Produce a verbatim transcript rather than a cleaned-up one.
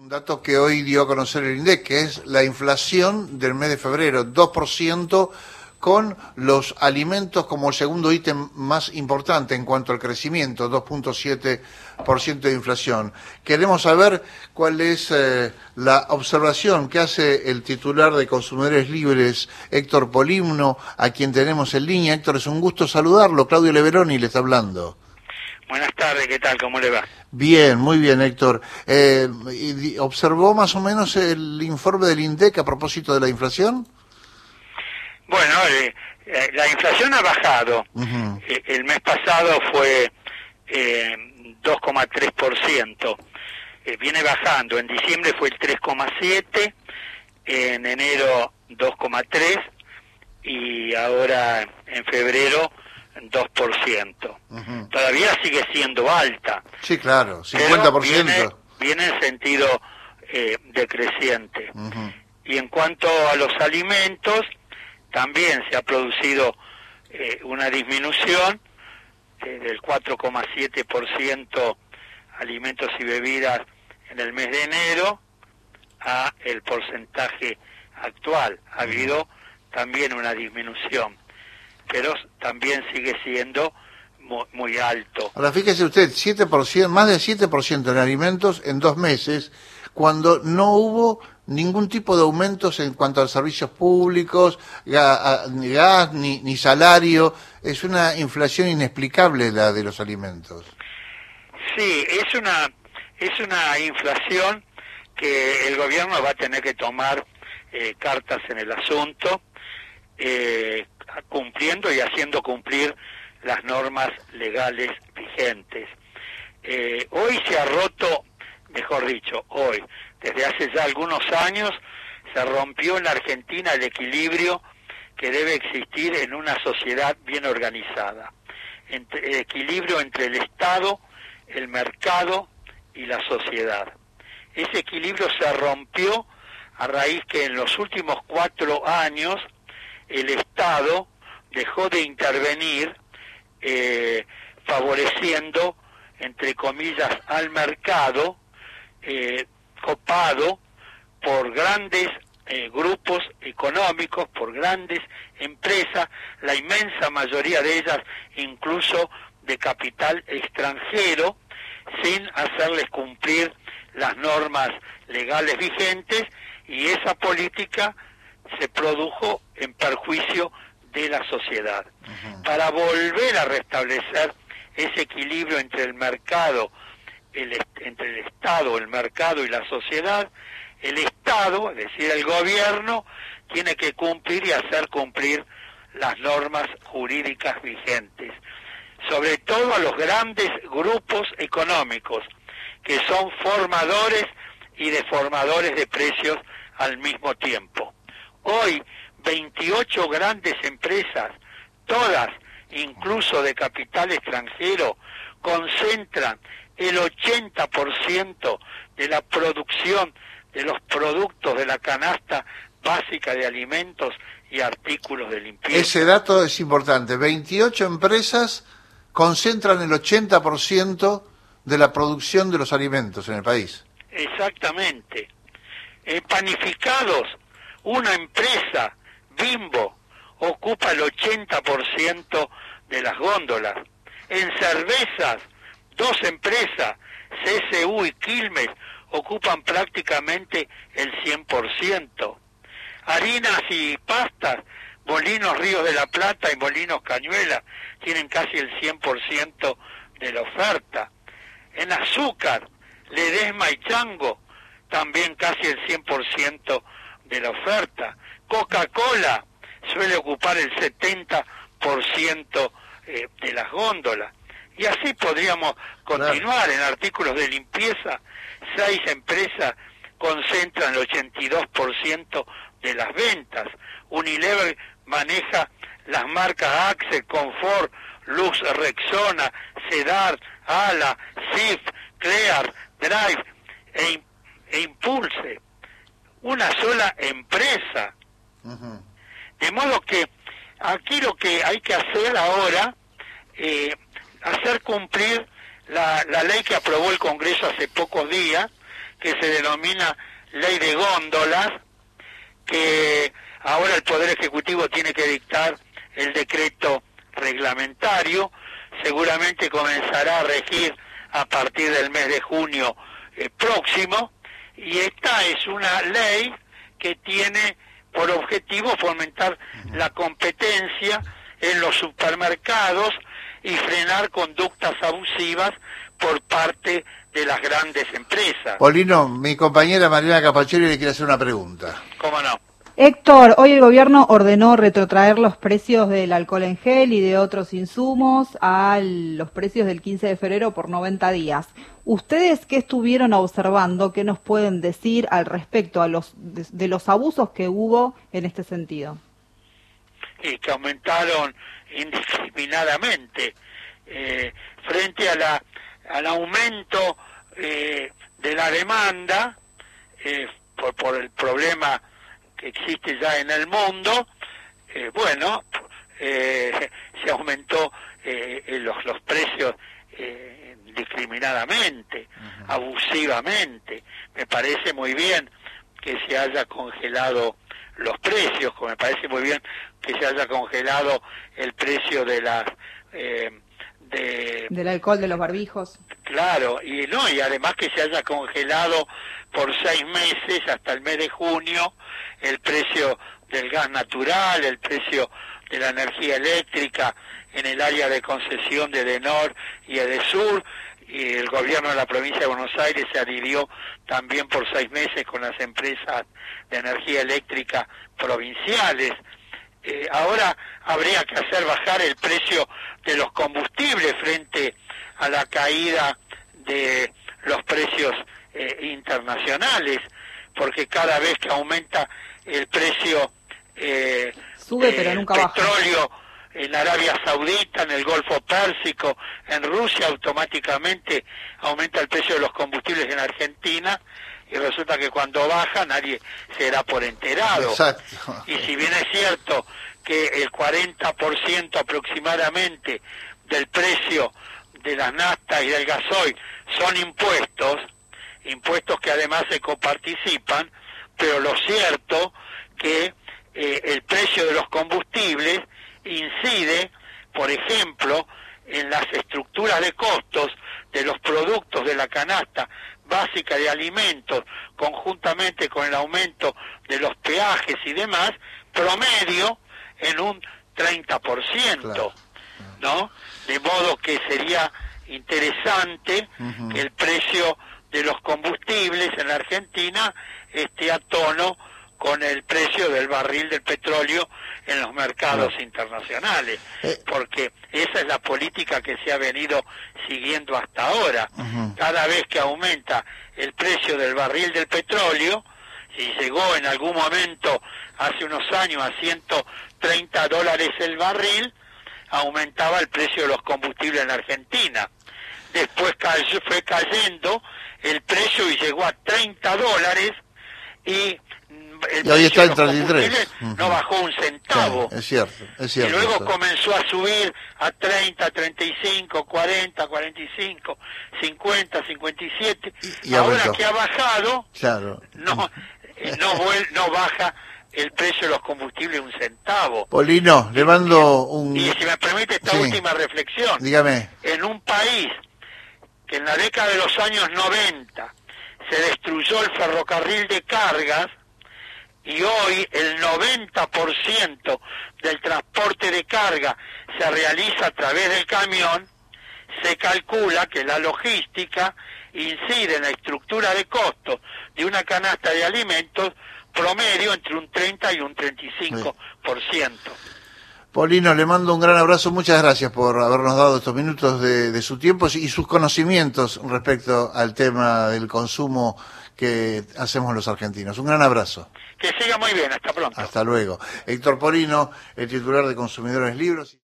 Un dato que hoy dio a conocer el INDEC, que es la inflación del mes de febrero, dos por ciento, con los alimentos como el segundo ítem más importante en cuanto al crecimiento, dos punto siete por ciento de inflación. Queremos saber cuál es eh, la observación que hace el titular de Consumidores Libres, Héctor Polimno, a quien tenemos en línea. Héctor, es un gusto saludarlo. Claudio Leveroni le está hablando. Buenas tardes, ¿qué tal? ¿Cómo le va? Bien, muy bien, Héctor. Eh, ¿Observó más o menos el informe del INDEC a propósito de la inflación? Bueno, eh, eh, la inflación ha bajado. Uh-huh. eh, el mes pasado fue eh, dos coma tres por ciento. Eh, viene bajando. En diciembre fue el tres coma siete por ciento, en enero dos coma tres por ciento y ahora en febrero dos por ciento. Uh-huh. Todavía sigue siendo alta. Sí, claro, cincuenta por ciento. Viene, viene en sentido eh, decreciente. Uh-huh. Y en cuanto a los alimentos, también se ha producido eh, una disminución eh, del cuatro coma siete por ciento alimentos y bebidas en el mes de enero a el porcentaje actual. Ha habido también una disminución, pero también sigue siendo muy, muy alto. Ahora fíjese usted, siete por ciento, más del siete por ciento en alimentos en dos meses, cuando no hubo ningún tipo de aumentos en cuanto a servicios públicos, gas, gas ni, ni salario. Es una inflación inexplicable la de los alimentos. Sí, es una es una inflación que el gobierno va a tener que tomar eh, cartas en el asunto, eh, cumpliendo y haciendo cumplir las normas legales vigentes. Eh, hoy se ha roto, mejor dicho, hoy, desde hace ya algunos años, se rompió en la Argentina el equilibrio que debe existir en una sociedad bien organizada. Entre, el equilibrio entre el Estado, el mercado y la sociedad. Ese equilibrio se rompió a raíz que en los últimos cuatro años el Estado dejó de intervenir eh, favoreciendo, entre comillas, al mercado, eh, copado por grandes eh, grupos económicos, por grandes empresas, la inmensa mayoría de ellas incluso de capital extranjero, sin hacerles cumplir las normas legales vigentes, y esa política se produjo en perjuicio de la sociedad. Uh-huh. Para volver a restablecer ese equilibrio entre el mercado, el, entre el Estado, el mercado y la sociedad, el Estado, es decir, el gobierno, tiene que cumplir y hacer cumplir las normas jurídicas vigentes, sobre todo a los grandes grupos económicos, que son formadores y deformadores de precios al mismo tiempo. Hoy, veintiocho grandes empresas, todas, incluso de capital extranjero, concentran el ochenta por ciento de la producción de los productos de la canasta básica de alimentos y artículos de limpieza. Ese dato es importante. veintiocho empresas concentran el ochenta por ciento de la producción de los alimentos en el país. Exactamente. En panificados, una empresa, Bimbo, ocupa el ochenta por ciento de las góndolas. En cervezas, dos empresas, C S U y Quilmes, ocupan prácticamente el cien por ciento. Harinas y pastas, Molinos Ríos de la Plata y Molinos Cañuelas tienen casi el cien por ciento de la oferta. En azúcar, Ledesma y Chango, también casi el cien por ciento de la oferta. Coca-Cola suele ocupar el setenta por ciento eh, de las góndolas. Y así podríamos continuar. Claro. En artículos de limpieza, seis empresas concentran el ochenta y dos por ciento de las ventas. Unilever maneja las marcas Axe, Confort, Lux, Rexona, Cedar, Ala, Sif, Clear, Drive e, e Impulse. Una sola empresa. Uh-huh. De modo que aquí lo que hay que hacer ahora, eh, hacer cumplir la, la ley que aprobó el Congreso hace pocos días, que se denomina ley de góndolas, que ahora el Poder Ejecutivo tiene que dictar el decreto reglamentario, seguramente comenzará a regir a partir del mes de junio eh, próximo, y esta es una ley que tiene por objetivo fomentar la competencia en los supermercados y frenar conductas abusivas por parte de las grandes empresas. Polino, mi compañera Mariana Capaccioli le quiere hacer una pregunta. ¿Cómo no? Héctor, hoy el gobierno ordenó retrotraer los precios del alcohol en gel y de otros insumos a los precios del quince de febrero por noventa días. ¿Ustedes qué estuvieron observando? ¿Qué nos pueden decir al respecto a los de, de los abusos que hubo en este sentido? Y que aumentaron indiscriminadamente eh, frente a la al aumento eh, de la demanda eh, por, por el problema que existe ya en el mundo. Eh, bueno, eh, se aumentó eh, los, los precios eh, discriminadamente, uh-huh. abusivamente. Me parece muy bien que se haya congelado los precios, como me parece muy bien que se haya congelado el precio de las eh, de, del alcohol, de los barbijos. Claro, y no, y además que se haya congelado por seis meses hasta el mes de junio el precio del gas natural, el precio de la energía eléctrica en el área de concesión de Edenor y Edesur, y el gobierno de la provincia de Buenos Aires se adhirió también por seis meses con las empresas de energía eléctrica provinciales. Eh, ahora habría que hacer bajar el precio de los combustibles frente a la caída de los precios eh, internacionales, porque cada vez que aumenta el precio eh, sube pero nunca baja. Petróleo en Arabia Saudita, en el Golfo Pérsico, en Rusia, automáticamente aumenta el precio de los combustibles en Argentina, y resulta que cuando baja nadie se da por enterado. Exacto. Y si bien es cierto que el cuarenta por ciento aproximadamente del precio de las naftas y del gasoil son impuestos, impuestos que además se coparticipan, pero lo cierto que eh, el precio de los combustibles incide, por ejemplo, en las estructuras de costos de los productos de la canasta básica de alimentos, conjuntamente con el aumento de los peajes y demás, promedio en un treinta por ciento, claro. ¿No? De modo que sería interesante uh-huh. que el precio de los combustibles en la Argentina esté a tono con el precio del barril del petróleo en los mercados no. internacionales, eh. porque esa es la política que se ha venido siguiendo hasta ahora. Uh-huh. Cada vez que aumenta el precio del barril del petróleo, si llegó en algún momento hace unos años a ciento treinta dólares el barril, aumentaba el precio de los combustibles en la Argentina. Después cayó, fue cayendo el precio y llegó a treinta dólares, y el y hoy está en treinta y tres. No bajó un centavo. Sí, es cierto, es cierto. Y luego eso. comenzó a subir a treinta, treinta y cinco, cuarenta, cuarenta y cinco, cincuenta, cincuenta y siete. Y, y ahora aumentó. Que ha bajado, claro. no, eh, no, vuel, no baja el precio de los combustibles un centavo. Polino, le mando un... Y si me permite esta sí. última reflexión. Dígame. En un país que en la década de los años noventa se destruyó el ferrocarril de cargas, y hoy el noventa por ciento del transporte de carga se realiza a través del camión, se calcula que la logística incide en la estructura de costos de una canasta de alimentos promedio entre un treinta y un treinta y cinco por ciento. Polino, le mando un gran abrazo, muchas gracias por habernos dado estos minutos de, de su tiempo y sus conocimientos respecto al tema del consumo que hacemos los argentinos. Un gran abrazo. Que siga muy bien, hasta pronto. Hasta luego. Héctor Polino, el titular de Consumidores Libres.